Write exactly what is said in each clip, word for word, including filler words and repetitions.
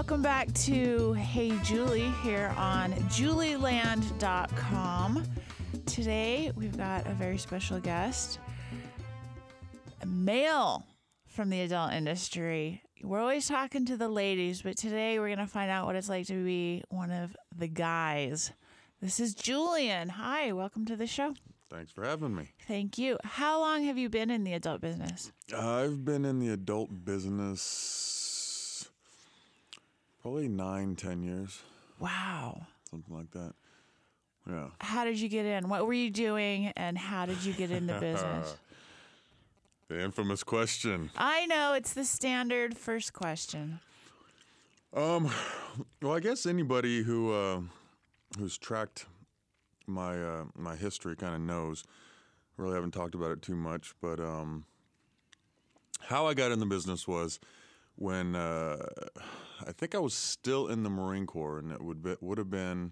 Welcome back to Hey Julie here on julie land dot com. Today we've got a very special guest, a male from the adult industry. We're always talking to the ladies, but today we're going to find out what it's like to be one of the guys. This is Julian. Hi, welcome to the show. Thanks for having me. Thank you. How long have you been in the adult business? I've been in the adult business probably nine, ten years. Wow. Something like that. Yeah. How did you get in? What were you doing, and how did you get into business? The infamous question. I know, it's the standard first question. Um, well, I guess anybody who uh, who's tracked my uh, my history kind of knows. Really haven't talked about it too much, but um, how I got in the business was when uh, I think I was still in the Marine Corps, and it would be, would have been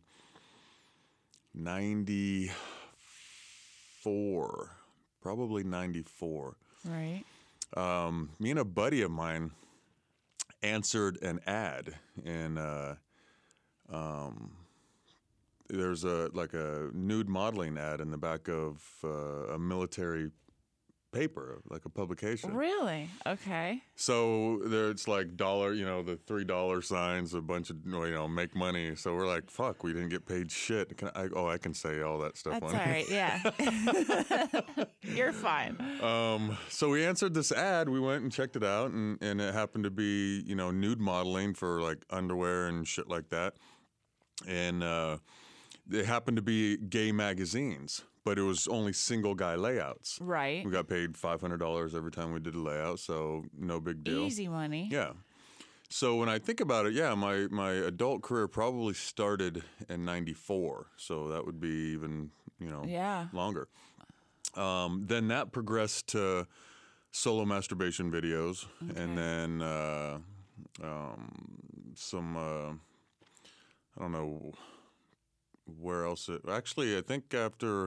ninety-four, probably ninety-four. Right. Um, me and a buddy of mine answered an ad in uh, um, there's a like a nude modeling ad in the back of uh, a military paper, like a publication. Really? Okay. So there, it's like dollar, you know, the three dollar signs, a bunch of, you know, make money. So we're like, fuck, we didn't get paid shit. Can I, oh, I can say all that stuff. That's on all right. Yeah. You're fine. Um, so we answered this ad. We went and checked it out, and, and it happened to be, you know, nude modeling for like underwear and shit like that. And uh, it happened to be gay magazines, but it was only single guy layouts. Right. We got paid five hundred dollars every time we did a layout, so no big deal. Easy money. Yeah. So when I think about it, yeah, my, my adult career probably started in ninety-four, so that would be even, you know, Yeah. longer. Um, then that progressed to solo masturbation videos, Okay. and then uh, um, some, uh, I don't know where else it, actually I think after,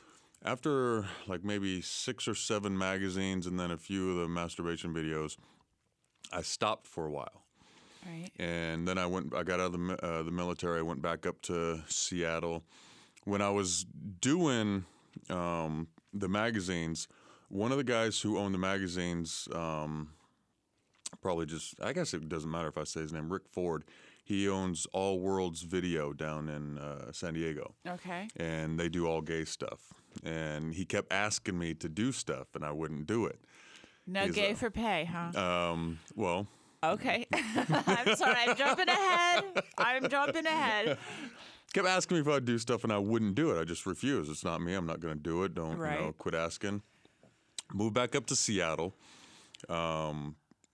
after like maybe six or seven magazines and then a few of the masturbation videos, I stopped for a while. Right. And then I went, I got out of the, uh, the military, I went back up to Seattle. When I was doing um, the magazines, one of the guys who owned the magazines, um, probably just, I guess it doesn't matter if I say his name, Rick Ford. He owns All Worlds Video down in uh, San Diego. Okay. And they do all gay stuff. And he kept asking me to do stuff, and I wouldn't do it. No He's, gay uh, for pay, huh? Um, well, Okay. I'm sorry. I'm jumping ahead. I'm jumping ahead. kept asking me if I'd do stuff, and I wouldn't do it. I just refused. It's not me. I'm not going to do it. Don't, Right. you know, quit asking. Moved back up to Seattle. Um,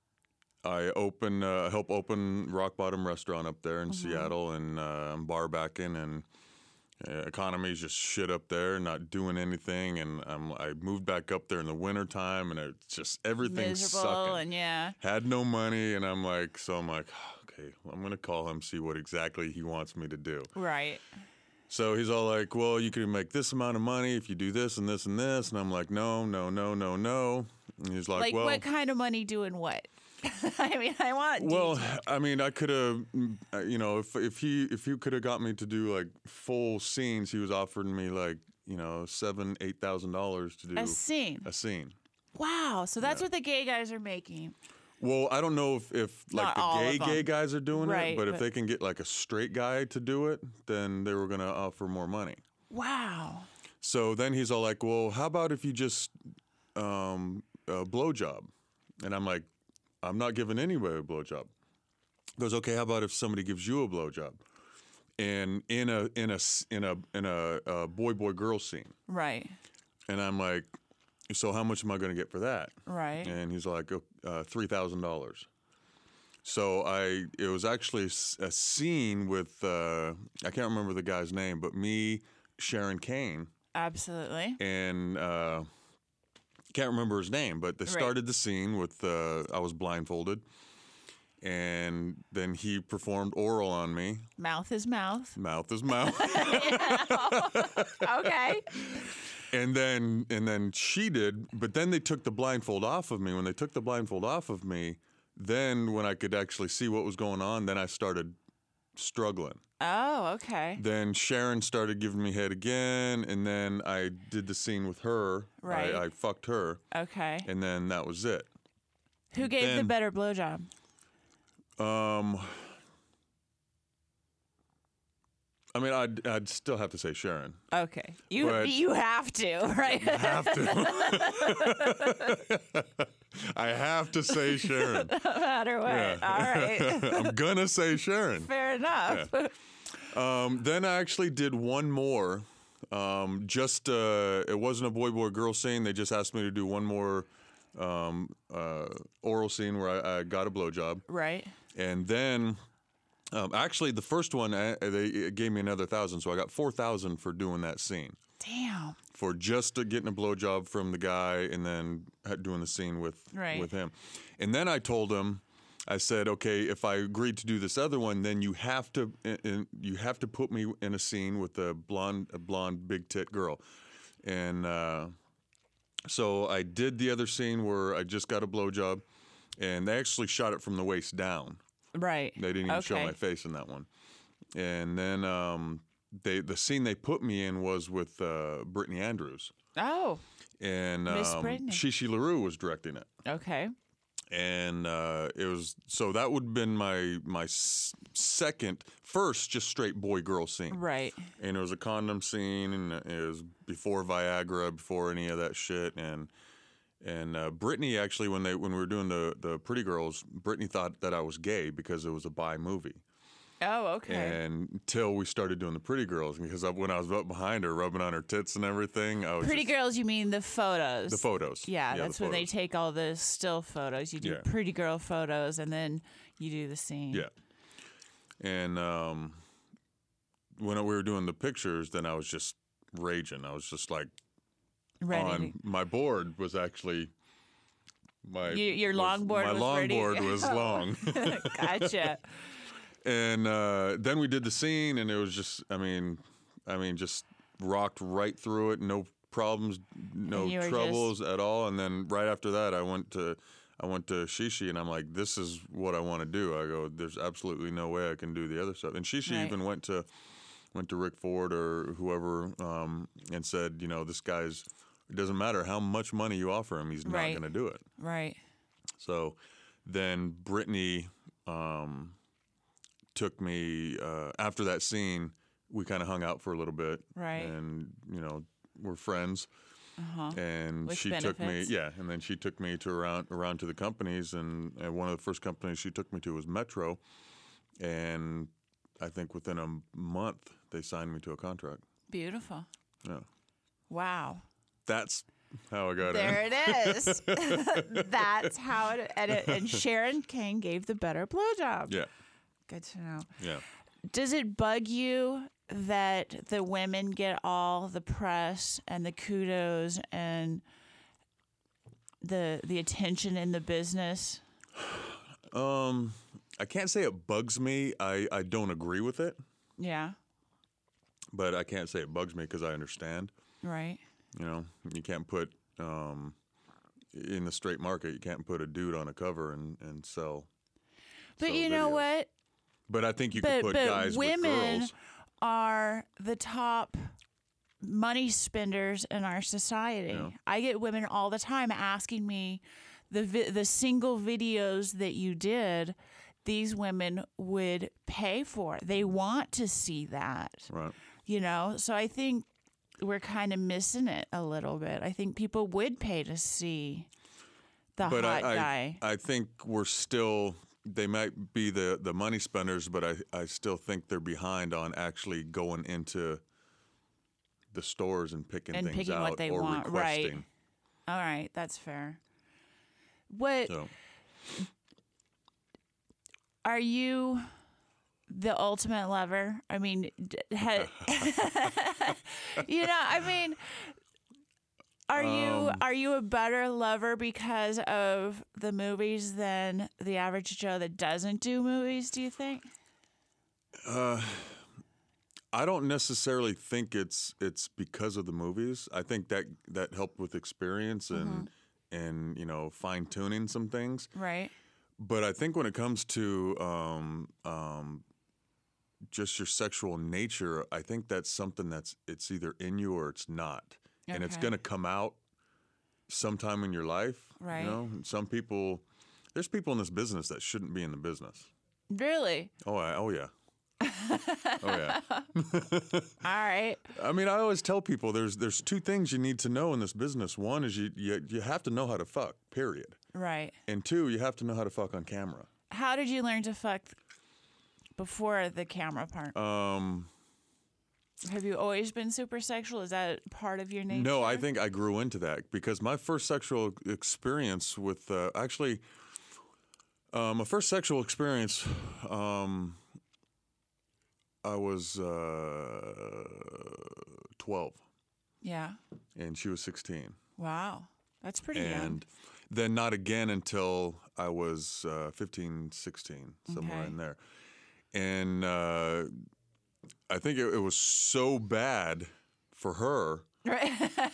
I open, uh, help open Rock Bottom Restaurant up there in Mm-hmm. Seattle, and uh, I'm bar backing, and uh, economy's just shit up there, not doing anything. And I'm, I moved back up there in the wintertime, and it's just everything's Miserable sucking. and yeah. Had no money, and I'm like, so I'm like, okay, well, I'm going to call him, see what exactly he wants me to do. Right. So he's all like, well, you can make this amount of money if you do this and this and this. And I'm like, no, no, no, no, no. And he's like, Like well, what kind of money doing what? I mean, I want well, details. I mean, I could have, you know, if if he if he could have got me to do like full scenes, he was offering me like, you know, seven, eight thousand dollars to do A scene. A scene. Wow. So that's Yeah. what the gay guys are making. Well, I don't know if, if like Not all the gay of them. gay guys are doing Right, it, but, but- if they can get like a straight guy to do it, then they were going to offer more money. Wow. So then he's all like, well, how about if you just um, a blowjob? And I'm like, I'm not giving anybody a blowjob. He goes, okay, how about if somebody gives you a blowjob? And in a in a in a in a, a boy boy girl scene. Right. And I'm like, so how much am I going to get for that? Right. And he's like, uh, three thousand dollars. So I, it was actually a scene with, uh, I can't remember the guy's name, but me, Sharon Kane, Absolutely. and uh, can't remember his name, but they Right. started the scene with, uh, I was blindfolded, and then he performed oral on me. Mouth is mouth. Mouth is mouth. Okay. And then and then she did, but then they took the blindfold off of me. When they took the blindfold off of me, then when I could actually see what was going on, then I started struggling. Oh, okay. Then Sharon started giving me head again, and then I did the scene with her. Right. I, I fucked her, Okay. and then that was it. Who gave the Then- better blowjob? Um, I mean, I'd, I'd still have to say Sharon. Okay. You But- you have to, right? I have to. I have to say Sharon. No matter what. Yeah. All right. I'm gonna say Sharon. Fair enough. Um, then I actually did one more. Um, just uh, it wasn't a boy boy girl scene. They just asked me to do one more um, uh, oral scene where I, I got a blowjob, Right. and then um, actually the first one I, they it gave me another thousand, so I got four thousand for doing that scene. Damn. For just uh, getting a blowjob from the guy and then ha- doing the scene with Right. with him. And then I told him, I said, okay, if I agreed to do this other one, then you have to in, in- you have to put me in a scene with a blonde a blonde big tit girl. And uh, so I did the other scene where I just got a blowjob, and they actually shot it from the waist down. Right. They didn't even show Okay. my face in that one. And then um, they the scene they put me in was with uh, Brittany Andrews. Oh, And Miss um, Brittany. Shishi LaRue was directing it. okay. And uh, it was so that would have been my my s- second, first just straight boy girl scene. Right. And it was a condom scene, and it was before Viagra, before any of that shit. And and uh, Brittany actually, when they when we were doing the the Pretty Girls, Brittany thought that I was gay because it was a bi movie. Oh, okay. And until we started doing the Pretty Girls, because I, when I was up behind her, rubbing on her tits and everything, I was Pretty just- girls, you mean the photos? the photos. Yeah, the that's when they photos. take all the still photos. You do Yeah. pretty girl photos, and then you do the scene. Yeah. And um, when we were doing the pictures, then I was just raging. I was just like Ready. on my board was actually my You- your was- longboard My was ready? longboard was long. to... Gotcha. And uh, then we did the scene, and it was just, I mean, I mean, just rocked right through it. No problems, no And you were troubles at all. And then right after that, I went to, I went to Shishi, and I'm like, this is what I want to do. I go, there's absolutely no way I can do the other stuff. And Shishi Right. even went to, went to Rick Ford or whoever, um, and said, you know, this guy's. It doesn't matter how much money you offer him, he's not Right. going to do it. Right. So then Brittany um, took me uh, after that scene. We kind of hung out for a little bit, Right. And you know, we're friends. Uh-huh. And With she took me, benefits. yeah. And then she took me to around around to the companies, and, and one of the first companies she took me to was Metro, and I think within a month they signed me to a contract. Beautiful. Yeah, Wow. that's how I got There in. it is. That's how it and, it. and Sharon Kane gave the better blowjob. Yeah, Good to know. yeah. Does it bug you that the women get all the press and the kudos and the the attention in the business? Um, I can't say it bugs me. I, I don't agree with it, Yeah. but I can't say it bugs me because I understand. Right. You know, you can't put um, in the straight market. You can't put a dude on a cover and, and sell. But sell you know videos. what? But I think you But could put but guys women with girls. are the top money spenders in our society. Yeah. I get women all the time asking me the vi- the single videos that you did. These women would pay for. They want to see that. Right. You know, so I think we're kind of missing it a little bit. I think people would pay to see the But hot I, guy. I I think we're still. They might be the, the money spenders, but I, I still think they're behind on actually going into the stores and picking And things picking out what they or want, right. requesting. All right, that's fair. What So are you the ultimate lover? I mean, d- ha- you know, I mean, are you Um, are you a better lover because of the movies than the average Joe that doesn't do movies? Do you think? Uh, I don't necessarily think it's it's because of the movies. I think that that helped with experience and Mm-hmm. and you know fine tuning some things. Right. But I think when it comes to um, um, just your sexual nature, I think that's something that's it's either in you or it's not, and it's Okay. going to come out sometime in your life. Right. You know, And some people, there's people in this business that shouldn't be in the business. Really? Oh, I, oh yeah. Oh yeah. All right. I mean, I always tell people there's there's two things you need to know in this business. One is you you, you have to know how to fuck, period. Right. And two, you have to know how to fuck on camera. How did you learn to fuck before the camera part? Um, Have you always been super sexual? Is that part of your nature? no, I think I grew into that because my first sexual experience with uh, actually uh, my first sexual experience, um, I was uh, twelve Yeah. and she was sixteen. Wow. That's pretty young. And then not again until I was uh, fifteen, sixteen, somewhere Okay. in there. And uh, I think it, it was so bad for her. Right.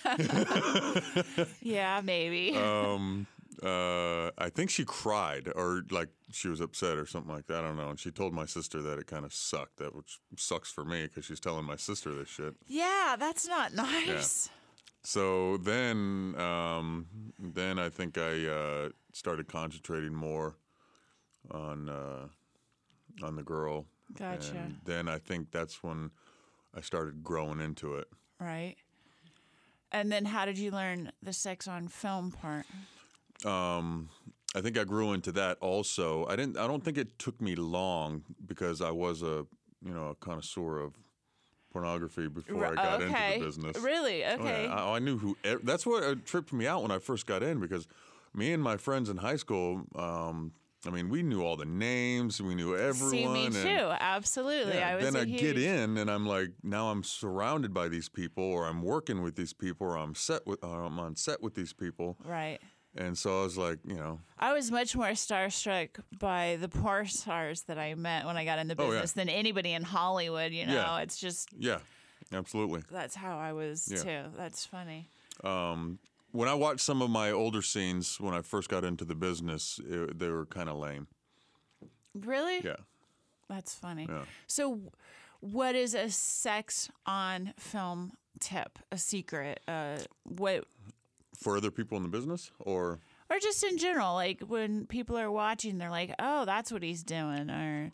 Yeah, maybe. Um, uh, I think she cried or like she was upset or something like that. I don't know. And she told my sister that it kind of sucked, that which sucks for me because she's telling my sister this shit. Yeah, that's not nice. So then, um, then I think I uh, started concentrating more on uh, on the girl. Gotcha. And then I think that's when I started growing into it. Right. And then how did you learn the sex on film part? Um, I think I grew into that also. I didn't. I don't think it took me long because I was a you know a connoisseur of pornography before I got okay. into the business. Really? Oh, Okay. yeah. I, I knew who. ev- That's what uh, tripped me out when I first got in because me and my friends in high school. Um, I mean, we knew all the names. We knew everyone. See, me and- too. Absolutely. Yeah, I was then a I huge... get in and I'm like, now I'm surrounded by these people, or I'm working with these people, or I'm set with, or I'm on set with these people, Right. and so I was like, you know, I was much more starstruck by the porn stars that I met when I got into Oh, yeah. business than anybody in Hollywood. You know, Yeah. it's just yeah, absolutely. that's how I was Yeah. too. That's funny. Um, when I watched some of my older scenes when I first got into the business, it, they were kind of lame. Really? Yeah, That's funny. yeah. So, what is a sex on film tip? A secret? Uh, what? For other people in the business, or Or just in general, like when people are watching, they're like, "Oh, that's what he's doing," or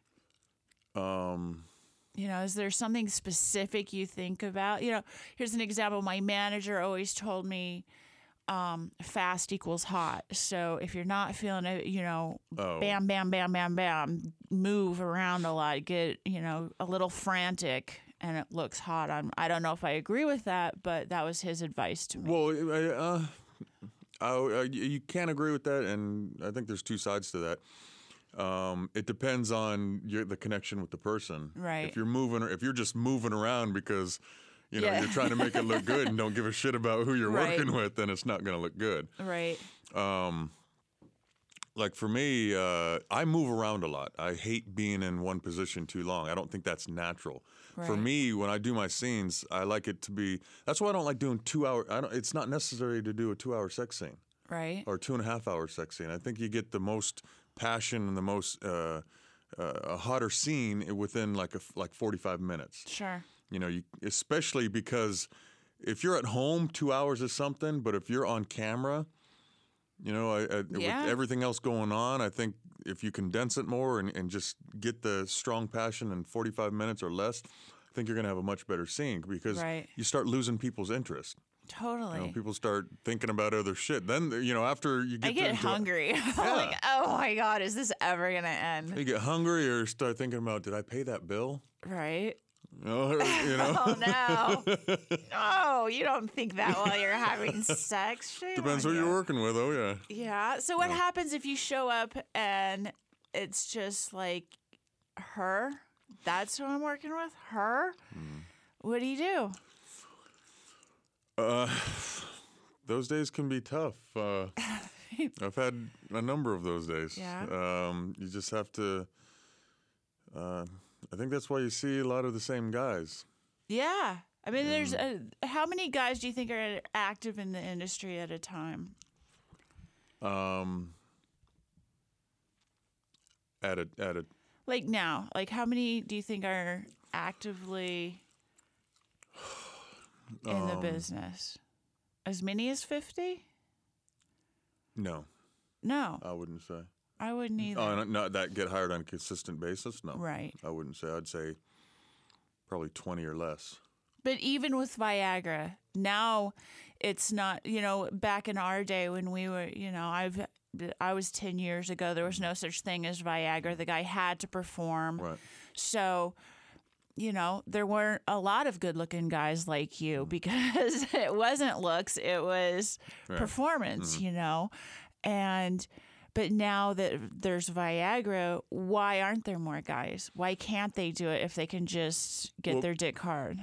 um, you know, is there something specific you think about? You know, here's an example. My manager always told me, um, fast equals hot. So if you're not feeling it, you know, Oh. bam, bam, bam, bam, bam, move around a lot, get, you know, a little frantic, and it looks hot on. I don't know if I agree with that, but that was his advice to me. well, I, uh, I, I, you can't agree with that, and I think there's two sides to that. Um, it depends on your, the connection with the person. Right. If you're moving, if you're just moving around because you know Yeah. you're trying to make it look good and don't give a shit about who you're Right. working with, then it's not going to look good. Right. Um, like for me, uh, I move around a lot. I hate being in one position too long. I don't think that's natural. For Right. me, when I do my scenes, I like it to be. That's why I don't like doing two hour. I don't. It's not necessary to do a two hour sex scene Right. or two and a half hour sex scene. I think you get the most passion and the most uh, uh, a hotter scene within like a like forty-five minutes. Sure. You know, you, especially because if you're at home, two hours is something, but if you're on camera, you know, I, I, Yeah. with everything else going on, I think if you condense it more and, and just get the strong passion in forty-five minutes or less, I think you're going to have a much better scene because Right. you start losing people's interest. Totally. You know, people start thinking about other shit. Then, you know, after you get I get into it- hungry. I'm like, oh my God, is this ever going to end? you get hungry or start thinking about, did I pay that bill? Right. You know, or, you know? Oh no. No, you don't think that while you're having sex. Shame Depends on who you. you're working with. Oh yeah. Yeah. So what happens if you show up and it's just like her? That's who I'm working with? Her? Hmm. What do you do? Uh, those days can be tough. Uh, I've had a number of those days. Yeah. Um, you just have to. Uh, I think that's why you see a lot of the same guys. Yeah. I mean, there's a, how many guys do you think are active in the industry at a time? Um, At a at a Like now, like how many do you think are actively in Um, the business? As many as fifty? no, No, I wouldn't say. I wouldn't either. Oh, not, not that get hired on a consistent basis. No, Right. I wouldn't say. I'd say probably twenty or less. But even with Viagra, now it's not, you know, back in our day when we were, you know, I've I was ten years ago, there was no such thing as Viagra. The guy had to perform. Right. So, you know, there weren't a lot of good-looking guys like you because it wasn't looks, it was Right. performance, you know. And but now that there's Viagra, why aren't there more guys? Why can't they do it if they can just get Well- their dick hard?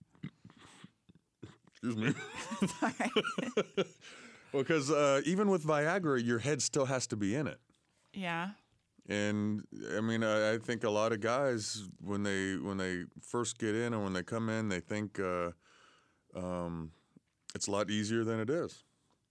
Excuse me. Sorry. Well, because uh, even with Viagra, your head still has to be in it. Yeah. And I mean, I, I think a lot of guys when they when they first get in and when they come in, they think uh, um, it's a lot easier than it is.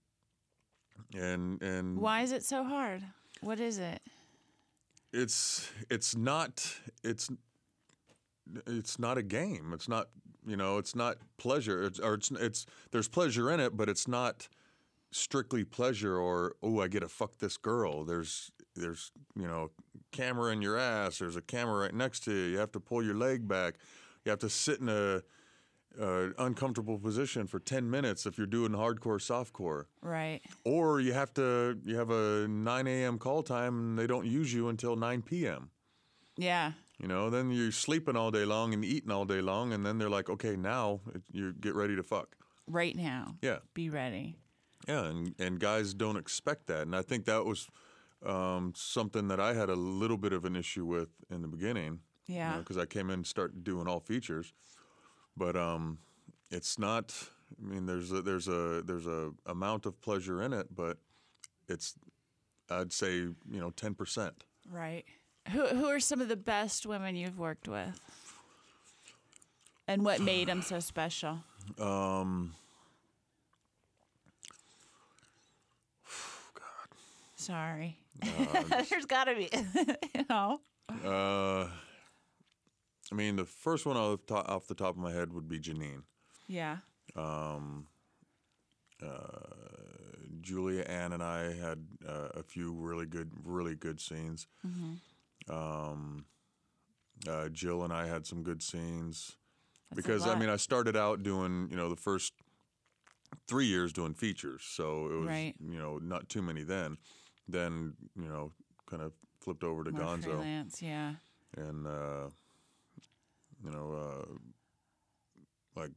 And and Why is it so hard? What is it? it's it's not it's it's not a game. It's not you know it's not pleasure. It's or it's it's there's pleasure in it, but it's not strictly pleasure or oh I get to fuck this girl. There's there's you know camera in your ass. There's a camera right next to you. You have to pull your leg back. You have to sit in a, a uncomfortable position for ten minutes if you're doing hardcore softcore. Right. Or you have to you have a nine a.m. call time and they don't use you until nine p.m. Yeah. You know, then you're sleeping all day long and eating all day long, and then they're like, okay, now it- you get ready to fuck. Right now. Yeah, Be ready. yeah, and and guys don't expect that, and I think that was um, something that I had a little bit of an issue with in the beginning. Yeah. Because I came in and started doing all features, but um, it's not. I mean, there's a, there's a there's a amount of pleasure in it, but it's I'd say you know ten percent. Right. Who who are some of the best women you've worked with? And what made them so special? Um, Sorry. There's got to be, you know. uh, I mean, the first one off the, top, off the top of my head would be Janine. Yeah. Um, uh, Julia Ann and I had uh, a few really good, really good scenes. Mm-hmm. Um, uh, Jill and I had some good scenes That's a because I lot. mean I started out doing you know the first three years doing features, so it was Right. you know not too many then. Then you know kind of flipped over to More Gonzo freelance, yeah. and uh, you know uh, like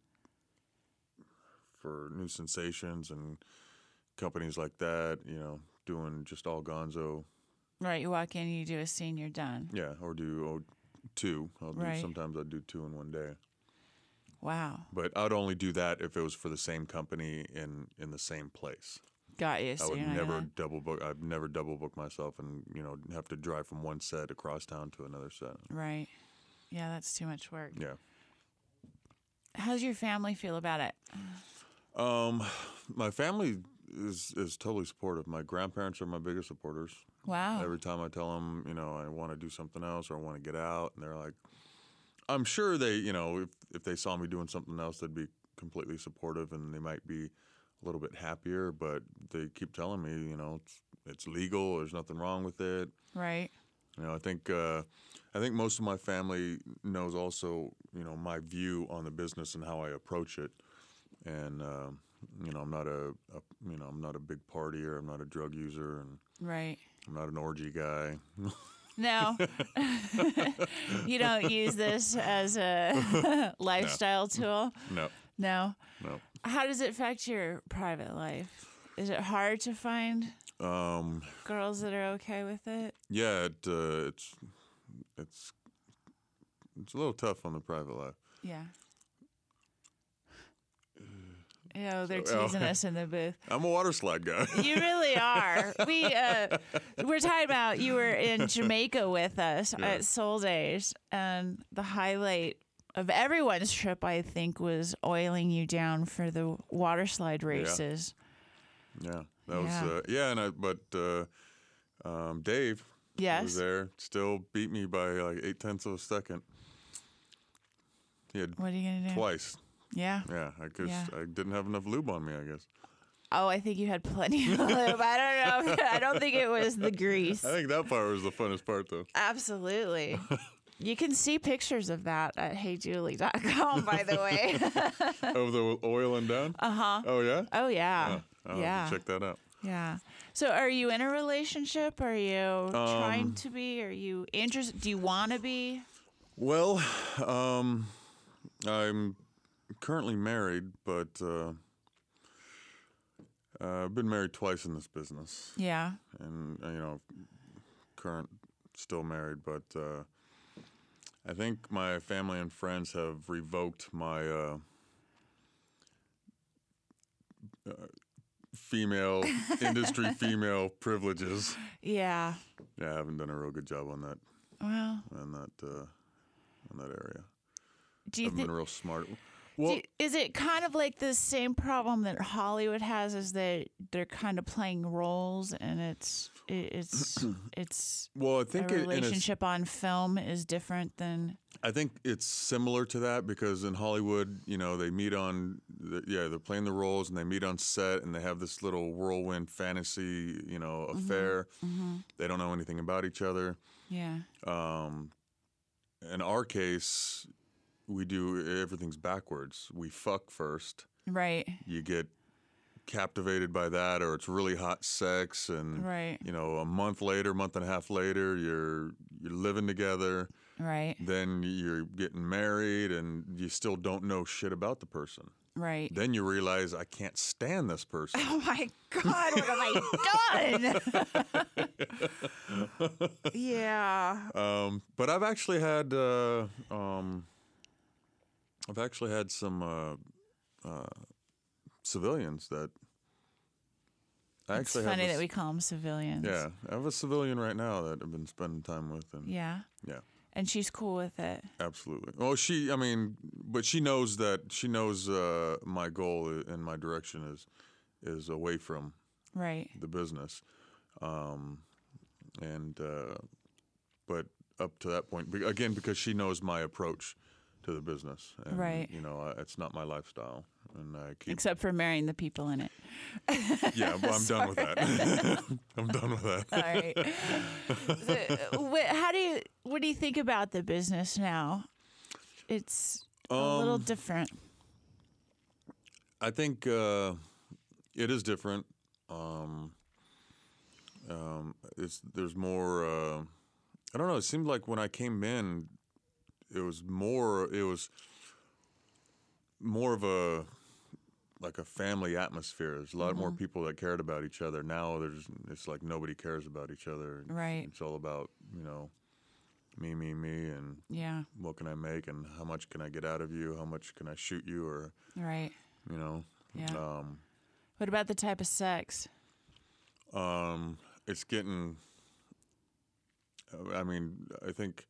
for New Sensations and companies like that, you know doing just all Gonzo. Right, you walk in, you do a scene, you're done. Yeah, or do oh, two. I'll do, Right. Sometimes I'd do two in one day. Wow. But I'd only do that if it was for the same company in, in the same place. Got you. I So would you're not never gonna- double book. I've never double booked myself and you know have to drive from one set across town to another set. Right. Yeah, that's too much work. Yeah. How's your family feel about it? Um, my family is is totally supportive. My grandparents are my biggest supporters. Wow. Every time I tell them, you know, I want to do something else or I want to get out, and they're like, I'm sure they, you know, if if they saw me doing something else, they'd be completely supportive and they might be a little bit happier. But they keep telling me, you know, it's it's legal. There's nothing wrong with it. Right. You know, I think uh, I think most of my family knows also, you know, my view on the business and how I approach it. And uh, you know, I'm not a, a you know I'm not a big partier. I'm not a drug user, and Right. I'm not an orgy guy. No. You don't use this as a lifestyle tool? No, No. no. How does it affect your private life? Is it hard to find Um, girls that are okay with it? yeah, it, uh, it's it's it's a little tough on the private life. Yeah. You know, they're So, uh, teasing us in the booth. I'm a water slide guy. You really are. We uh, we're talking about you were in Jamaica with us Yeah. at Soul Days, and the highlight of everyone's trip, I think, was oiling you down for the water slide races. yeah, that was Yeah. uh, yeah, and I, but uh, um, Dave, He Yes. was there. Still beat me by like eight tenths of a second. He had What are you gonna do? twice. Yeah. Yeah, I guess Yeah. I didn't have enough lube on me. I guess. Oh, I think you had plenty of lube. I don't know. I don't think it was the grease. I think that part was the funnest part, though. Absolutely. You can see pictures of that at hey julie dot com, by the way. Of the oiling down. Uh huh. Oh yeah. Oh yeah. Oh, I'll have yeah. to check that out. Yeah. So, are you in a relationship? Are you trying to be? Are you interested? Do you want to be? Well, um, I'm currently married, but uh, uh, I've been married twice in this business, Yeah. and uh, you know, current still married, but uh, I think my family and friends have revoked my uh, uh, female industry female privileges. Yeah. Yeah, I haven't done a real good job on that Well, on that uh, on that area. do you I've think? been real smart. Well, Is it kind of like the same problem that Hollywood has? Is that they're kind of playing roles, and it's it, it's it's well, I a think it, in a, relationship on film is different than I think it's similar to that because in Hollywood, you know, they meet on, the, yeah, they're playing the roles and they meet on set and they have this little whirlwind fantasy, you know, affair. Mm-hmm. They don't know anything about each other. yeah Um, in our case, we do everything's backwards. We fuck first. right You get captivated by that, or it's really hot sex, and right you know, a month later, month and a half later, you're you're living together. right Then you're getting married and you still don't know shit about the person. right. Then you realize I can't stand this person. Oh my God, what have I done? Yeah. Um, but I've actually had uh, um, I've actually had some uh, uh, civilians that I It's actually funny have a, that we call them civilians. yeah, I have a civilian right now that I've been spending time with, and Yeah. yeah. And she's cool with it. Absolutely. Well, she, I mean, but she knows that she knows uh, my goal and my direction is is away from Right. the business, um, and uh, but up to that point, be- again, because she knows my approach to the business, and, Right. You know, I, it's not my lifestyle, and I keep. Except for marrying the people in it. Yeah, well, I'm done with that. I'm done with that. All right. So, wh- how do you? What do you think about the business now? It's a little Um, different. I think uh, it is different. Um, um, it's there's more. Uh, I don't know. It seemed like when I came in, it was more. It was more of a like a family atmosphere. There's a lot more people that cared about each other. Now there's it's like nobody cares about each other. Right. It's all about you know me, me, me, and Yeah. what can I make and how much can I get out of you? How much can I shoot you? Or Right. you know. Yeah. Um, What about the type of sex? Um, it's getting. I mean, I think.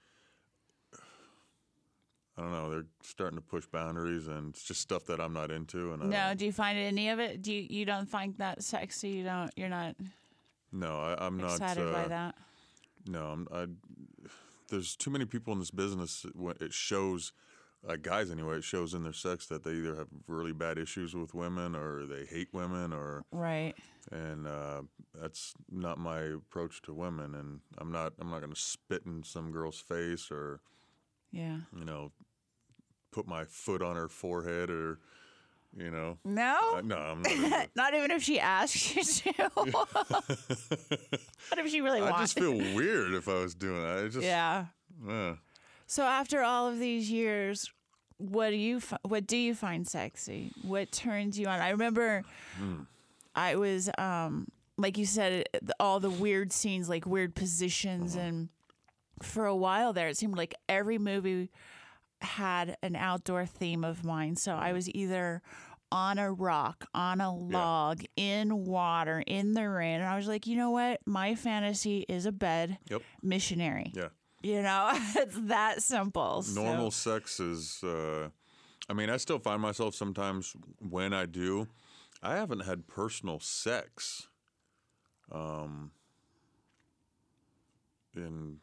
I don't know. They're starting to push boundaries, and it's just stuff that I'm not into. And I No. don't- Do you find any of it? Do you? You don't find that sexy? You don't. You're not no, I, I'm not excited uh, by that. No, I'm. I, there's too many people in this business. When it shows, like guys anyway, it shows in their sex that they either have really bad issues with women, or they hate women, or Right. and uh, that's not my approach to women. And I'm not. I'm not going to spit in some girl's face, or Yeah. you know, put my foot on her forehead, or you know. No. Uh, no, I'm not. into- Not even if she asks you to. What if she really I wants? just feel weird if I was doing that. I just. Yeah. Uh, So after all of these years, what do you fi- what do you find sexy? What turns you on? I remember I was um like you said the- all the weird scenes, like weird positions, and for a while there it seemed like every movie had an outdoor theme of mine. So I was either on a rock, on a log, in water, in the rain, and I was like, you know what? My fantasy is a bed Yep. missionary. Yeah. You know, it's that simple. so- Normal sex is. Uh, I mean, I still find myself sometimes when I do. I haven't had personal sex. Um, in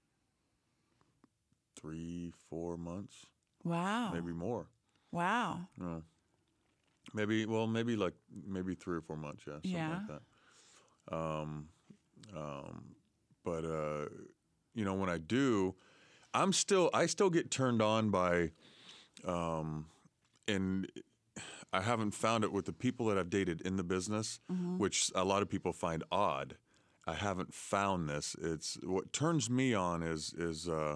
three, four months, Wow. maybe more. Wow. Yeah. Maybe, well, maybe like, maybe three or four months, yeah, something Yeah. like that. Um, um, but, uh, you know, when I do, I'm still, I still get turned on by, um, and I haven't found it with the people that I've dated in the business, Mm-hmm. which a lot of people find odd. I haven't found this. It's what turns me on is, is, uh,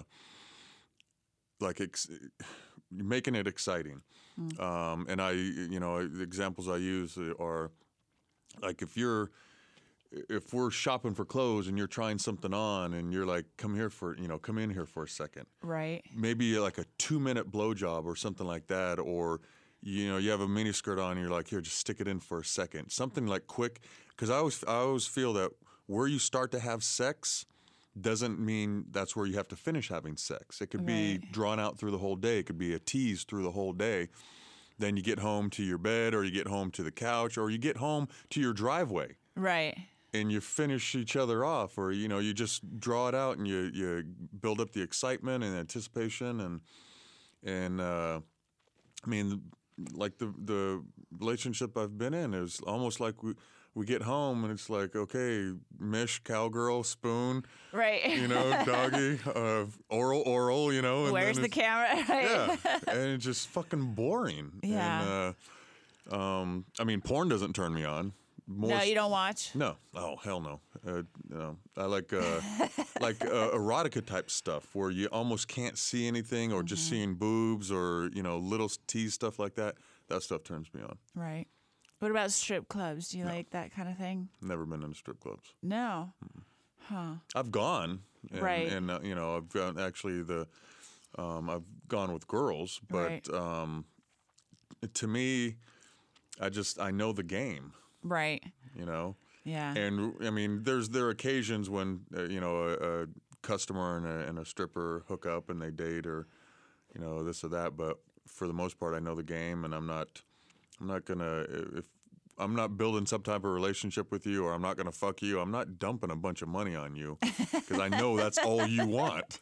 like ex- making it exciting. Mm. Um, and I, you know, the examples I use are like if you're, if we're shopping for clothes and you're trying something on and you're like, come here for, you know, come in here for a second. Right. Maybe like a two minute blowjob or something like that. Or, you know, you have a mini skirt on and you're like, here, just stick it in for a second. Something like quick. Cause I always, I always feel that where you start to have sex doesn't mean that's where you have to finish having sex. It could be Right. drawn out through the whole day. It could be a tease through the whole day. Then you get home to your bed or you get home to the couch or you get home to your driveway Right. and you finish each other off, or, you know, you just draw it out and you, you build up the excitement and anticipation. And, and, uh, I mean, like the, the relationship I've been in is almost like we, we get home and it's like, okay, mish, cowgirl, spoon, Right. you know, doggy, uh, oral, oral, you know. And Where's then the it's- camera? Right. Yeah, and it's just fucking boring. Yeah. And, uh, um, I mean, porn doesn't turn me on. More No, s- you don't watch? No. Oh, hell no. Uh, no. I like uh, like uh, erotica type stuff where you almost can't see anything, or just seeing boobs, or, you know, little tease stuff like that. That stuff turns me on. Right. What about strip clubs? Do you like that kind of thing? Never been in strip clubs. No. Huh. I've gone, and, Right. and uh, you know, I've gone actually the, um, I've gone with girls, but Right. um, to me, I just I know the game, Right. you know, Yeah. and I mean, there's there are occasions when uh, you know a, a customer and a, and a stripper hook up and they date, or, you know, this or that, but for the most part, I know the game, and I'm not I'm not gonna if. I'm not building some type of relationship with you, or I'm not going to fuck you. I'm not dumping a bunch of money on you because I know that's all you want.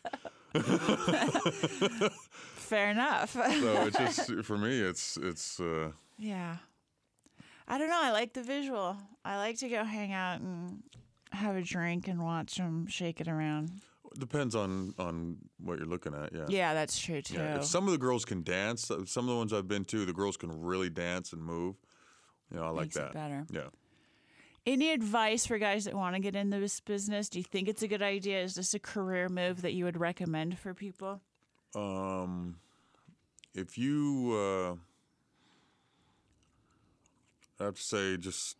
Fair enough. So it's just, for me, it's, it's, uh, Yeah. I don't know. I like the visual. I like to go hang out and have a drink and watch them shake it around. depends on, on what you're looking at. Yeah. Yeah, that's true too. Yeah. If some of the girls can dance, uh, some of the ones I've been to, the girls can really dance and move. You know, I like Makes that. it better. Yeah. Any advice for guys that want to get into this business? Do you think it's a good idea? Is this a career move that you would recommend for people? Um, if you, uh, I have to say, just,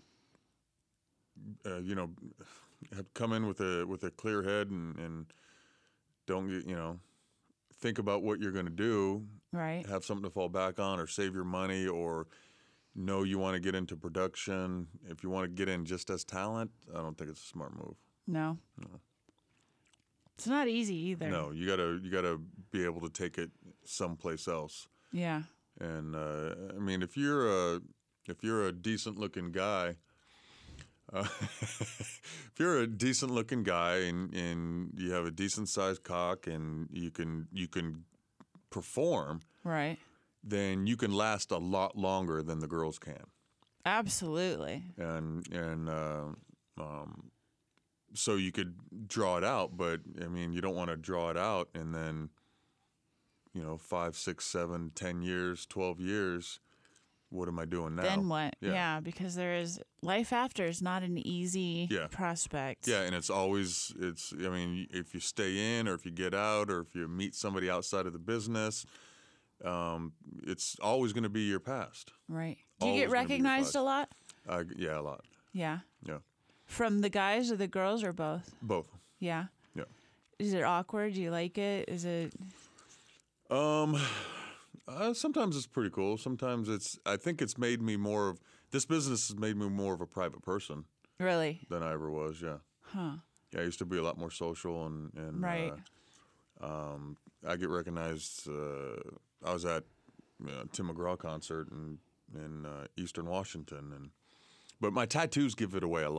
uh, you know, have come in with a with a clear head, and, and don't get, you know, think about what you're going to do. Right. Have something to fall back on, or save your money, or know you want to get into production. If you want to get in just as talent, I don't think it's a smart move. No. No. It's not easy either. No, you gotta you gotta be able to take it someplace else. Yeah. And uh, I mean, if you're a if you're a decent looking guy, uh, if you're a decent looking guy and, and you have a decent sized cock and you can you can perform, Right. then you can last a lot longer than the girls can. Absolutely. And and uh, um, so you could draw it out, but I mean, you don't want to draw it out and then, you know, five, six, seven, ten years, twelve years. What am I doing now? Then what? Yeah. Yeah. because there is life after is not an easy Yeah. prospect. Yeah, and it's always it's. I mean, if you stay in, or if you get out, or if you meet somebody outside of the business, um, it's always going to be your past. Right. Do you Always get gonna be your recognized past. a lot? Uh, yeah, a lot. Yeah. Yeah, From the guys or the girls or both? both. Yeah. Yeah. Is it awkward? Do you like it? Is it Um, uh, sometimes it's pretty cool. Sometimes it's. I think it's made me more of this business has made me more of a private person really? than I ever was. Yeah. Huh. Yeah, I used to be a lot more social, and and Right. uh, um, I get recognized. Uh, I was at you know, Tim McGraw concert in in uh, Eastern Washington, and but my tattoos give it away a lot.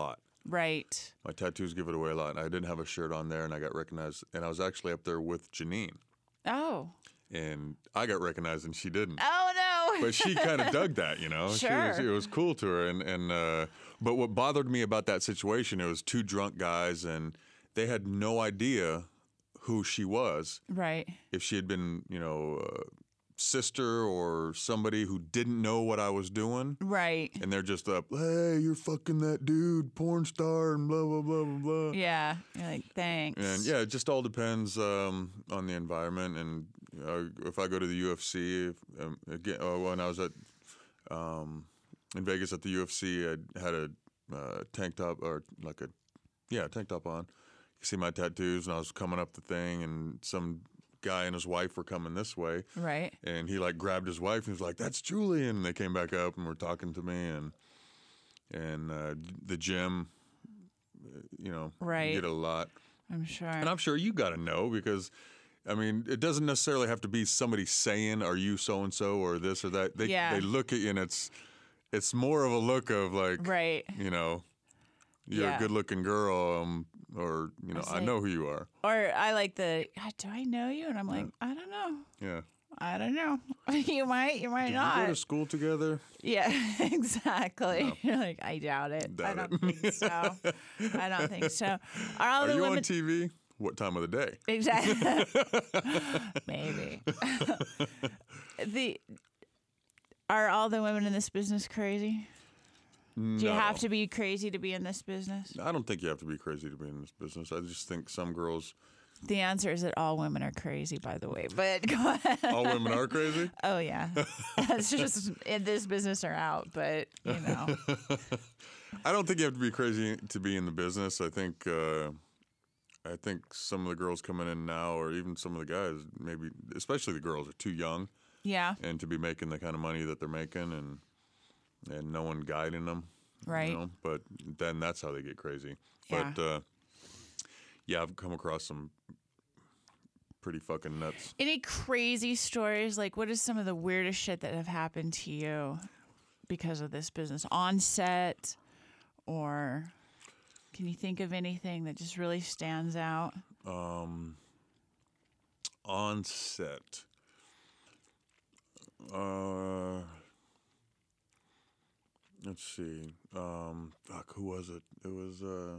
Right. My tattoos give it away a lot. And I didn't have a shirt on there, and I got recognized. And I was actually up there with Janine, Oh. and I got recognized, and she didn't. Oh no. But she kind of dug that, you know. She was, Sure. it was cool to her, and and uh, but what bothered me about that situation, it was two drunk guys, and they had no idea who she was. Right. If she had been, you know, uh, sister or somebody who didn't know what I was doing. Right. And they're just up, hey, you're fucking that dude, porn star, and blah, blah, blah, blah, blah. Yeah. You're like, thanks. And yeah, it just all depends um, on the environment. And uh, if I go to the U F C, if, um, again, oh, when I was at um, in Vegas at the U F C, I had a uh, tank top or like a, yeah, tank top on. You see my tattoos, and I was coming up the thing, and some guy and his wife were coming this way. Right. And he like grabbed his wife and was like, "That's Julie," and they came back up and were talking to me, and and uh, the gym, you know, Right. you get a lot. I'm sure. And I'm sure you got to know because, I mean, it doesn't necessarily have to be somebody saying, "Are you so and so?" or this or that. They Yeah. they look at you, and it's it's more of a look of like, Right. you know, you're Yeah. a good-looking girl, um, or you know, It's I like- know who you are. Or I like the, "God, do I know you?" And I'm like, I don't know. Yeah. I don't know. You might, you might Did not. we go to school together? Yeah, exactly. You're like, I doubt it. I Doubt don't it. think so. I don't think so. Are all Are the you women on T V? What time of the day? exactly? Maybe. the are all the women in this business crazy? Do you have to be crazy to be in this business? I don't think you have to be crazy to be in this business. I just think some girls, The answer is that all women are crazy, by the way. But go ahead. all women are crazy. Oh yeah, it's just in this business or out. But you know, I don't think you have to be crazy to be in the business. I think, uh, I think some of the girls coming in now, or even some of the guys, maybe especially the girls, are too young yeah, and to be making the kind of money that they're making, and and no one guiding them. right. You know? But then that's how they get crazy. Yeah. But uh, yeah, I've come across some pretty fucking nuts. Any crazy stories? Like, what is some of the weirdest shit that have happened to you because of this business on set, or can you think of anything that just really stands out? Um, on set. Uh, let's see. Um, fuck, who was it? It was, uh,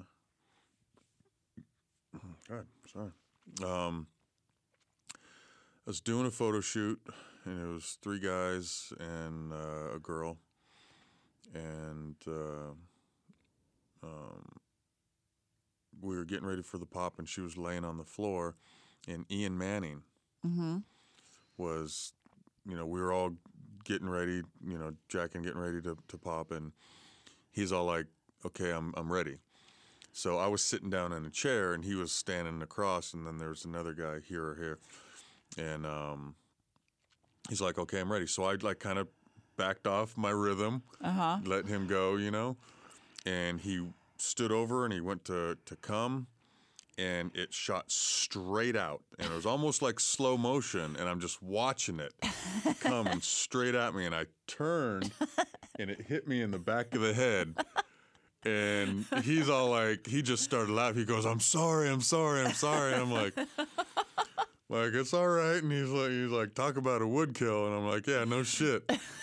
God, sorry. Um, I was doing a photo shoot, and it was three guys and uh, a girl, and uh, um, we were getting ready for the pop, and she was laying on the floor, and Ian Manning Mm-hmm. was, you know, we were all getting ready, you know, Jack and getting ready to, to pop, and he's all like, okay, I'm I'm ready. So I was sitting down in a chair, and he was standing across, and then there was another guy here or here, and um, he's like, okay, I'm ready. So I like kind of backed off my rhythm, Uh-huh. let him go, you know, and he stood over and he went to, to come, and it shot straight out, and it was almost like slow motion, and I'm just watching it coming straight at me, and I turned, and it hit me in the back of the head, and he's all like, he just started laughing. He goes, I'm sorry, I'm sorry, I'm sorry. And I'm like, like, it's all right. And he's like, he's like, talk about a wood kill. And I'm like, yeah, no shit.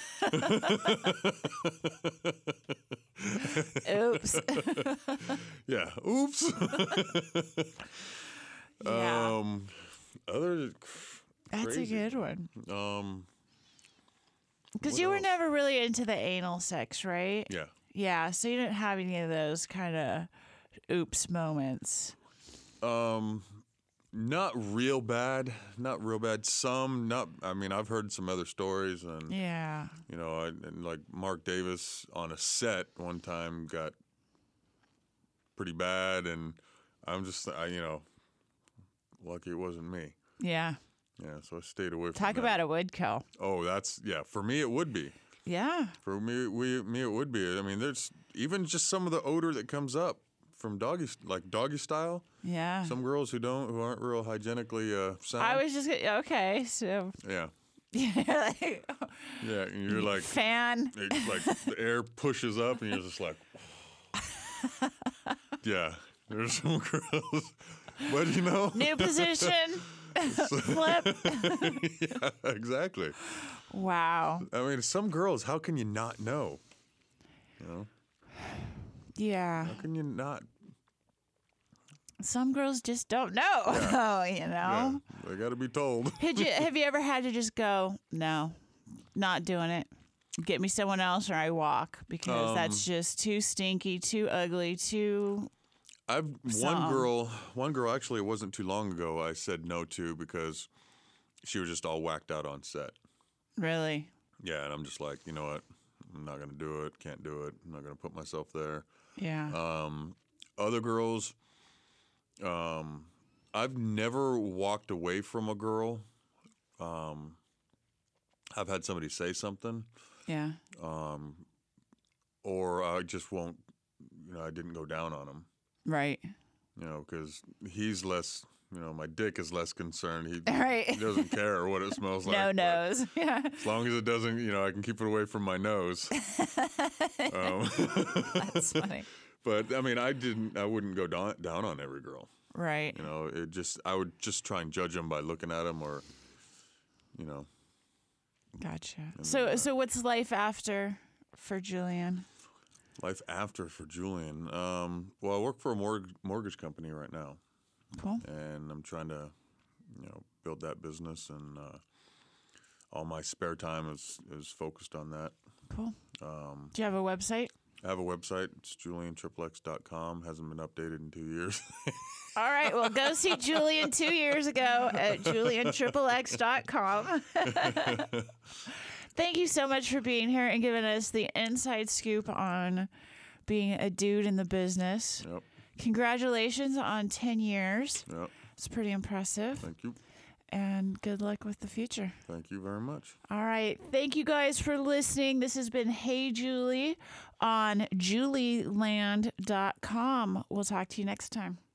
Oops. Yeah, oops. Yeah. Um, other That's crazy. a good one. Um, Because What you were else? never really into the anal sex, right? yeah. Yeah, so you didn't have any of those kind of oops moments. Um, not real bad. Not real bad. Some, not, I mean, I've heard some other stories, and, Yeah. you know, I, and like Mark Davis on a set one time got pretty bad, and I'm just, I, you know, lucky it wasn't me. Yeah. Yeah, so I stayed away from Talk that. about a wood kill. Oh, that's, yeah, for me it would be. Yeah. For me, we, me, it would be. I mean, there's even just some of the odor that comes up from doggy, like doggy style. Yeah. Some girls who don't, who aren't real hygienically uh, sound. I was just gonna- okay. So yeah, yeah, like, yeah. And you're like, fan. it, like the air pushes up, and you're just like, Yeah, there's some girls, but you know, New position. Flip. yeah, exactly. Wow. I mean, some girls, how can you not know? You know, Yeah. how can you not? Some girls just don't know. Yeah. you Yeah, know. they got to be told. Had you, have you ever had to just go, no, not doing it? Get me someone else or I walk because Um, that's just too stinky, too ugly, too. I've one Some. girl, one girl. Actually, it wasn't too long ago. I said no to because she was just all whacked out on set. Really? Yeah, and I'm just like, you know what? I'm not gonna do it. Can't do it. I'm not gonna put myself there. Yeah. Um, other girls, um, I've never walked away from a girl. Um, I've had somebody say something, yeah. or I just won't. You know, I didn't go down on him. Right. You know, because he's less. You know, my dick is less concerned. He, Right. he doesn't care what it smells like. No but nose. Yeah. As long as it doesn't, you know, I can keep it away from my nose. um, That's funny. But I mean, I didn't. I wouldn't go down down on every girl. Right. You know, it just. I would just try and judge them by looking at them, or, you know. Gotcha. So, so what's life after for Julian? Life after for Julian. Um, well, I work for a mortgage mortgage company right now, Cool. and I'm trying to, you know, build that business, and uh, all my spare time is is focused on that. Cool. Um, Do you have a website? I have a website. It's julian triple x dot com. Hasn't been updated in two years. All right. Well, go see Julian two years ago at julian triple x dot com. Thank you so much for being here and giving us the inside scoop on being a dude in the business. Yep. Congratulations on ten years. Yep. It's pretty impressive. Thank you. And good luck with the future. Thank you very much. All right. Thank you guys for listening. This has been Hey Julie on julie land dot com. We'll talk to you next time.